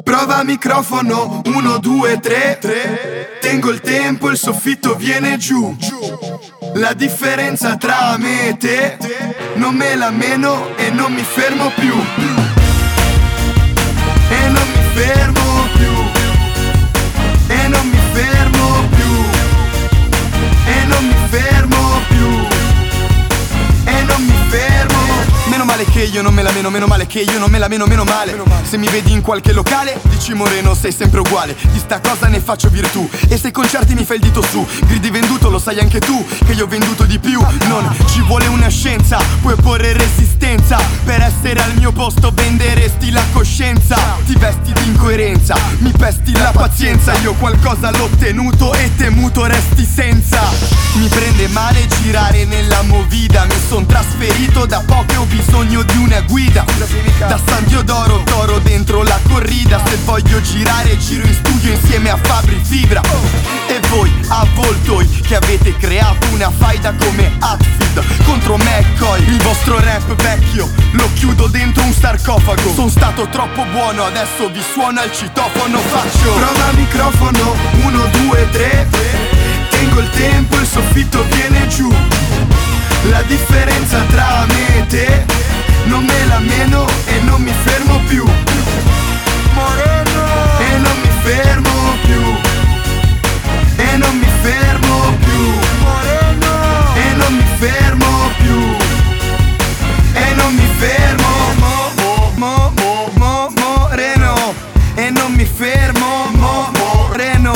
Prova microfono, 1, 2, 3. Tengo il tempo, il soffitto viene giù. La differenza tra me e te, non me la meno e non mi fermo più. E non mi fermo più. E non mi fermo più. E non mi fermo più. E non mi fermo. Meno male che io non me la meno, meno male che io non me la meno, meno male. Se mi vedi in qualche locale, dici Moreno sei sempre uguale. Di sta cosa ne faccio virtù. E se ai concerti mi fai il dito su, gridi venduto, lo sai anche tu che io ho venduto di più. Non ci vuole una scienza, puoi porre resistenza. Per essere al mio posto venderesti la coscienza. Ti vesti di incoerenza, mi pesti la pazienza. Io qualcosa l'ho ottenuto e temuto resti senza. Mi prende male girare nella movida. Mi son trasferito da poco e ho bisogno di una guida. Da San Diodoro, toro dentro la corrida. Se voglio girare, giro in studio insieme a Fabri Fibra. E voi, avvoltoi, che avete creato una faida come Hatfield contro McCoy. Il vostro rap vecchio lo chiudo dentro un sarcofago. Son stato troppo buono, adesso vi suona il citofono. Faccio prova microfono, 1, 2, 3. Tengo il tempo, il soffitto viene giù. La differenza tra me e te, non me la meno e non mi fermo più. Moreno. E non mi fermo più. E non mi fermo più. Moreno. E non mi fermo più. E non mi fermo. Moreno. E non mi fermo. Moreno.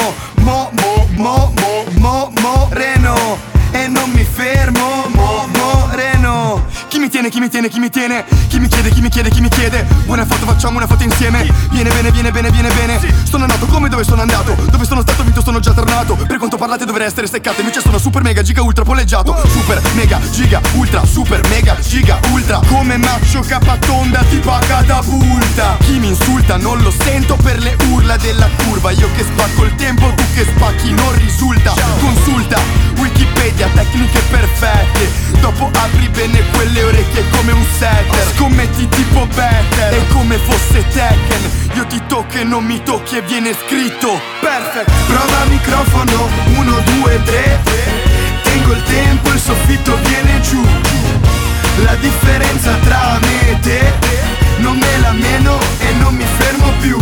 Moreno. E non mi fermo. Moreno. Chi mi tiene, chi mi tiene, chi mi tiene? Chi mi chiede, chi mi chiede, chi mi chiede? Buona foto, facciamo una foto insieme. Viene bene, viene bene, viene bene. Sono nato come dove sono andato. Dove sono stato vinto sono già tornato. Per quanto parlate dovrei essere seccato. Invece sono super mega giga ultra polleggiato. Super mega giga ultra super mega giga ultra. Come Maccio Capatonda tipo a catapulta. Chi mi insulta non lo sento per le urla della curva. Io che spacco il tempo, tu che spacchi non risulta. Consulta Wikipedia, tecniche perfette. Dopo apri bene quelle orecchie come un setter. Scommetti tipo better. È come fosse Tekken. Io ti tocco e non mi tocchi e viene scritto perfect. Prova microfono, 1, 2, 3. Tengo il tempo, il soffitto viene giù. La differenza tra me e te, non me la meno e non mi fermo più.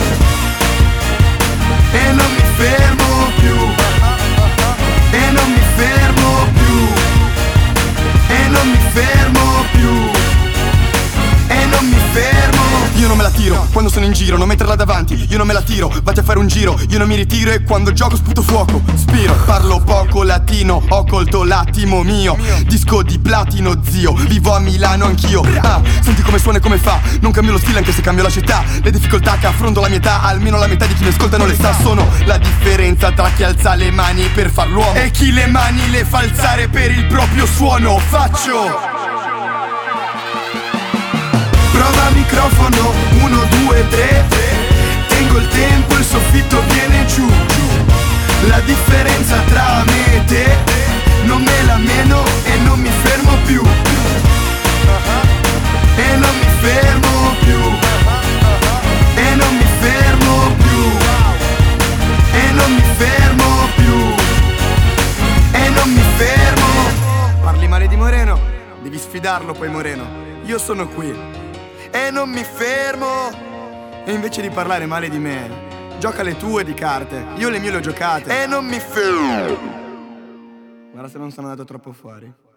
E non mi fermo più. E non mi fermo più. E non mi fermo più. E non mi fermo. Io non me la tiro, quando sono in giro, non metterla davanti. Io non me la tiro, vatti a fare un giro. Io non mi ritiro e quando gioco sputo fuoco. Spiro, parlo poco latino, ho colto l'attimo mio. Disco di platino, zio, vivo a Milano anch'io. Senti come suona e come fa, non cambio lo stile anche se cambio la città. Le difficoltà che affronto la mia età, almeno la metà di chi mi ascolta non le sa. Sono la differenza tra chi alza le mani per far l'uomo e chi le mani le fa alzare per il proprio suono. Faccio prova microfono, 1, 2, 3. Tengo il tempo, il soffitto viene giù. La differenza tra me e te, non me la meno e non mi fermo più. E non mi fermo più. E non mi fermo più. E non mi fermo più. E non mi fermo. Parli male di Moreno, devi sfidarlo poi Moreno. Io sono qui E non mi fermo. e invece di parlare male di me, gioca le tue di carte. Io le mie le ho giocate. E non mi fermo. Guarda se non sono andato troppo fuori.